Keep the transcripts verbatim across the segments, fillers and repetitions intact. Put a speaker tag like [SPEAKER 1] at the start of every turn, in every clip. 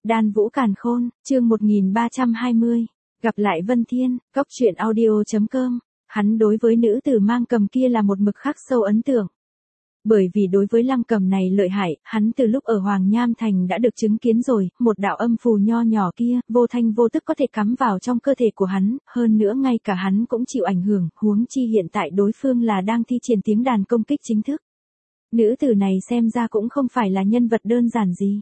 [SPEAKER 1] Đan Vũ Càn Khôn, chương một nghìn ba trăm hai mươi. Gặp lại Vân Thiên, Cốc truyện audio chấm com. Hắn đối với nữ tử mang cầm kia là một mực khắc sâu ấn tượng. Bởi vì đối với lăng cầm này lợi hại, hắn từ lúc ở Hoàng Nham Thành đã được chứng kiến rồi, một đạo âm phù nho nhỏ kia, vô thanh vô tức có thể cắm vào trong cơ thể của hắn, hơn nữa ngay cả hắn cũng chịu ảnh hưởng, huống chi hiện tại đối phương là đang thi triển tiếng đàn công kích chính thức. Nữ tử này xem ra cũng không phải là nhân vật đơn giản gì.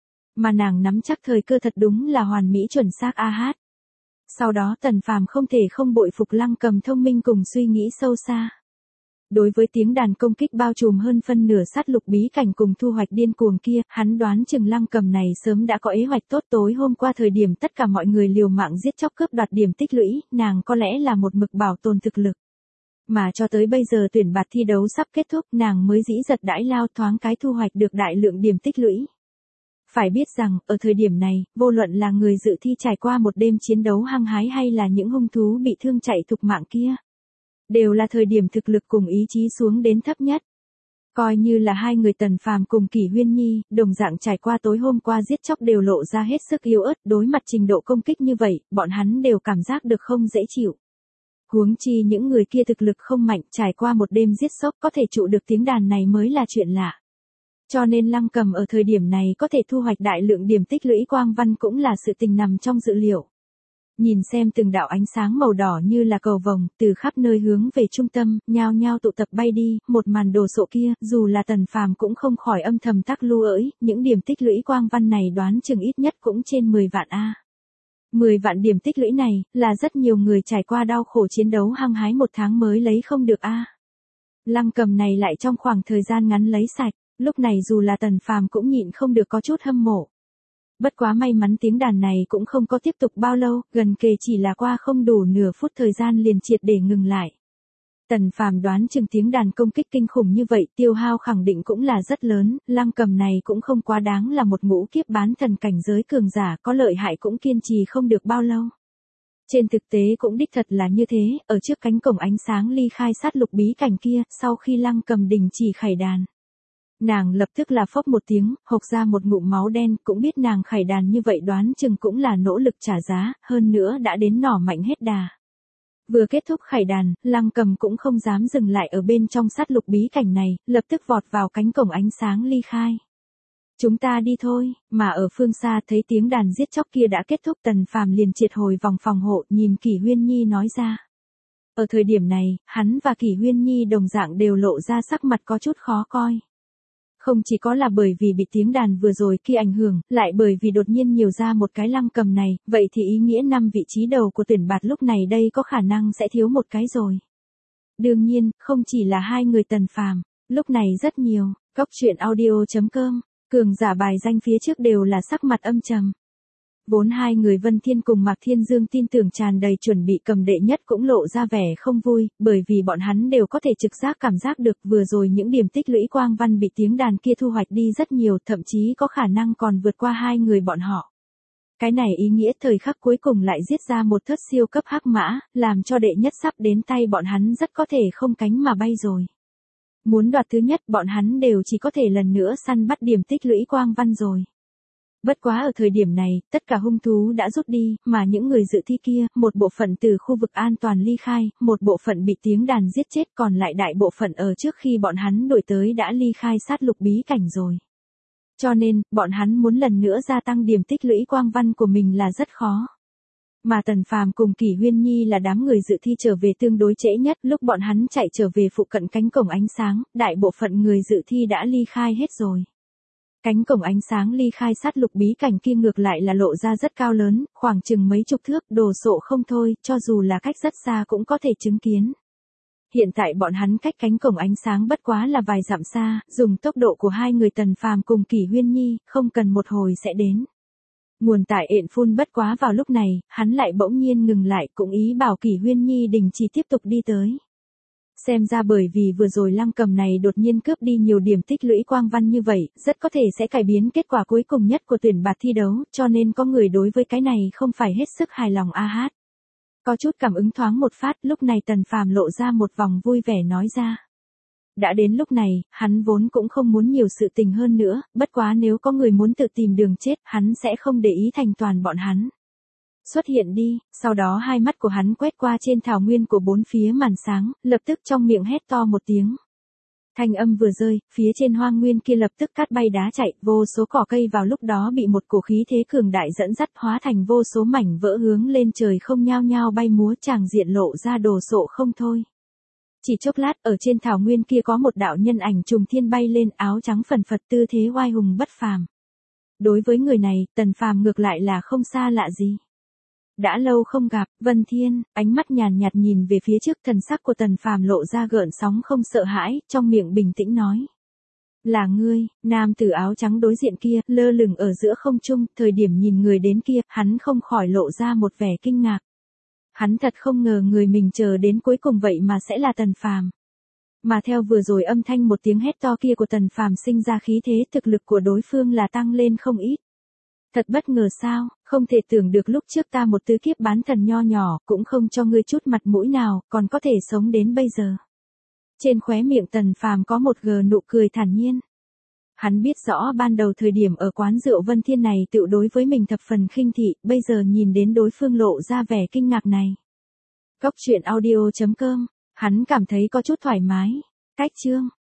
[SPEAKER 1] Mà nàng nắm chắc thời cơ thật đúng là hoàn mỹ chuẩn xác a hát. Sau đó Tần Phàm không thể không bội phục lăng cầm thông minh cùng suy nghĩ sâu xa. Đối với tiếng đàn công kích bao trùm hơn phân nửa sát lục bí cảnh cùng thu hoạch điên cuồng kia, hắn đoán chừng lăng cầm này sớm đã có kế hoạch tốt. Tối hôm qua thời điểm tất cả mọi người liều mạng giết chóc cướp đoạt điểm tích lũy, nàng có lẽ là một mực bảo tồn thực lực. Mà cho tới bây giờ tuyển bạt thi đấu sắp kết thúc, nàng mới dĩ giật đãi lao thoáng cái thu hoạch được đại lượng điểm tích lũy. Phải biết rằng, ở thời điểm này, vô luận là người dự thi trải qua một đêm chiến đấu hăng hái hay là những hung thú bị thương chạy thục mạng kia, đều là thời điểm thực lực cùng ý chí xuống đến thấp nhất. Coi như là hai người Tần Phàm cùng Kỷ Huyên Nhi, đồng dạng trải qua tối hôm qua giết chóc đều lộ ra hết sức yếu ớt, đối mặt trình độ công kích như vậy, bọn hắn đều cảm giác được không dễ chịu. Huống chi những người kia thực lực không mạnh, trải qua một đêm giết chóc có thể trụ được tiếng đàn này mới là chuyện lạ. Cho nên lăng cầm ở thời điểm này có thể thu hoạch đại lượng điểm tích lũy quang văn cũng là sự tình nằm trong dự liệu. Nhìn xem từng đạo ánh sáng màu đỏ như là cầu vồng, từ khắp nơi hướng về trung tâm, nhao nhao tụ tập bay đi, một màn đồ sộ kia, dù là Tần Phàm cũng không khỏi âm thầm tắc lưu ỡi, những điểm tích lũy quang văn này đoán chừng ít nhất cũng trên mười vạn a. mười vạn điểm tích lũy này, là rất nhiều người trải qua đau khổ chiến đấu hăng hái một tháng mới lấy không được a. Lăng cầm này lại trong khoảng thời gian ngắn lấy sạch, lúc này dù là Tần Phàm cũng nhịn không được có chút hâm mộ. Bất quá may mắn tiếng đàn này cũng không có tiếp tục bao lâu, gần kề chỉ là qua không đủ nửa phút thời gian liền triệt để ngừng lại. Tần Phàm đoán chừng tiếng đàn công kích kinh khủng như vậy, tiêu hao khẳng định cũng là rất lớn, lăng cầm này cũng không quá đáng là một ngũ kiếp bán thần cảnh giới cường giả, có lợi hại cũng kiên trì không được bao lâu. Trên thực tế cũng đích thật là như thế, ở trước cánh cổng ánh sáng ly khai sát lục bí cảnh kia, sau khi lăng cầm đình chỉ khải đàn, nàng lập tức là phốc một tiếng, hộc ra một ngụm máu đen, cũng biết nàng khải đàn như vậy đoán chừng cũng là nỗ lực trả giá, hơn nữa đã đến nỏ mạnh hết đà. Vừa kết thúc khải đàn, lăng cầm cũng không dám dừng lại ở bên trong sát lục bí cảnh này, lập tức vọt vào cánh cổng ánh sáng ly khai. Chúng ta đi thôi, mà ở phương xa thấy tiếng đàn giết chóc kia đã kết thúc, Tần Phàm liền triệt hồi vòng phòng hộ, nhìn Kỷ Huyên Nhi nói ra. Ở thời điểm này, hắn và Kỷ Huyên Nhi đồng dạng đều lộ ra sắc mặt có chút khó coi. Không chỉ có là bởi vì bị tiếng đàn vừa rồi kia ảnh hưởng, lại bởi vì đột nhiên nhiều ra một cái lăng cầm này, vậy thì ý nghĩa năm vị trí đầu của tuyển bạt lúc này đây có khả năng sẽ thiếu một cái rồi. Đương nhiên, không chỉ là hai người Tần Phàm, lúc này rất nhiều, Cốc truyện audio chấm com, cường giả bài danh phía trước đều là sắc mặt âm trầm. Vốn hai người Vân Thiên cùng Mạc Thiên Dương tin tưởng tràn đầy chuẩn bị cầm đệ nhất cũng lộ ra vẻ không vui, bởi vì bọn hắn đều có thể trực giác cảm giác được vừa rồi những điểm tích lũy quang văn bị tiếng đàn kia thu hoạch đi rất nhiều, thậm chí có khả năng còn vượt qua hai người bọn họ. Cái này ý nghĩa thời khắc cuối cùng lại giết ra một thất siêu cấp hắc mã, làm cho đệ nhất sắp đến tay bọn hắn rất có thể không cánh mà bay rồi. Muốn đoạt thứ nhất bọn hắn đều chỉ có thể lần nữa săn bắt điểm tích lũy quang văn rồi. Bất quá ở thời điểm này, tất cả hung thú đã rút đi, mà những người dự thi kia, một bộ phận từ khu vực an toàn ly khai, một bộ phận bị tiếng đàn giết chết, còn lại đại bộ phận ở trước khi bọn hắn đuổi tới đã ly khai sát lục bí cảnh rồi. Cho nên, bọn hắn muốn lần nữa gia tăng điểm tích lũy quang văn của mình là rất khó. Mà Tần Phàm cùng Kỷ Huyên Nhi là đám người dự thi trở về tương đối trễ nhất, lúc bọn hắn chạy trở về phụ cận cánh cổng ánh sáng, đại bộ phận người dự thi đã ly khai hết rồi. Cánh cổng ánh sáng ly khai sát lục bí cảnh kia ngược lại là lộ ra rất cao lớn, khoảng chừng mấy chục thước, đồ sộ không thôi, cho dù là cách rất xa cũng có thể chứng kiến. Hiện tại bọn hắn cách cánh cổng ánh sáng bất quá là vài dặm xa, dùng tốc độ của hai người Tần Phàm cùng Kỷ Huyên Nhi, không cần một hồi sẽ đến. Nguồn tải ện phun bất quá vào lúc này, hắn lại bỗng nhiên ngừng lại, cũng ý bảo Kỷ Huyên Nhi đình chỉ tiếp tục đi tới. Xem ra bởi vì vừa rồi lăng cầm này đột nhiên cướp đi nhiều điểm tích lũy quang văn như vậy, rất có thể sẽ cải biến kết quả cuối cùng nhất của tuyển bạt thi đấu, cho nên có người đối với cái này không phải hết sức hài lòng a hát. Có chút cảm ứng thoáng một phát, lúc này Tần Phàm lộ ra một vòng vui vẻ nói ra. Đã đến lúc này, hắn vốn cũng không muốn nhiều sự tình hơn nữa, bất quá nếu có người muốn tự tìm đường chết, hắn sẽ không để ý thành toàn bọn hắn. Xuất hiện đi, sau đó hai mắt của hắn quét qua trên thảo nguyên của bốn phía màn sáng, lập tức trong miệng hét to một tiếng. Thanh âm vừa rơi, phía trên hoang nguyên kia lập tức cát bay đá chạy, vô số cỏ cây vào lúc đó bị một cổ khí thế cường đại dẫn dắt hóa thành vô số mảnh vỡ hướng lên trời không nhao nhao bay múa, tràng diện lộ ra đồ sộ không thôi. Chỉ chốc lát, ở trên thảo nguyên kia có một đạo nhân ảnh trùng thiên bay lên, áo trắng phần phật, tư thế oai hùng bất phàm. Đối với người này, Tần Phàm ngược lại là không xa lạ gì. Đã lâu không gặp, Vân Thiên, ánh mắt nhàn nhạt nhìn về phía trước, thần sắc của Tần Phàm lộ ra gợn sóng không sợ hãi, trong miệng bình tĩnh nói. Là ngươi, nam tử áo trắng đối diện kia, lơ lửng ở giữa không trung, thời điểm nhìn người đến kia, hắn không khỏi lộ ra một vẻ kinh ngạc. Hắn thật không ngờ người mình chờ đến cuối cùng vậy mà sẽ là Tần Phàm. Mà theo vừa rồi âm thanh một tiếng hét to kia của Tần Phàm sinh ra khí thế, thực lực của đối phương là tăng lên không ít. Thật bất ngờ sao, không thể tưởng được lúc trước ta một tứ kiếp bán thần nho nhỏ, cũng không cho ngươi chút mặt mũi nào, còn có thể sống đến bây giờ. Trên khóe miệng Tần Phàm có một gờ nụ cười thản nhiên. Hắn biết rõ ban đầu thời điểm ở quán rượu Vân Thiên này tự đối với mình thập phần khinh thị, bây giờ nhìn đến đối phương lộ ra vẻ kinh ngạc này. Góc truyện audio chấm com, hắn cảm thấy có chút thoải mái. Cách chương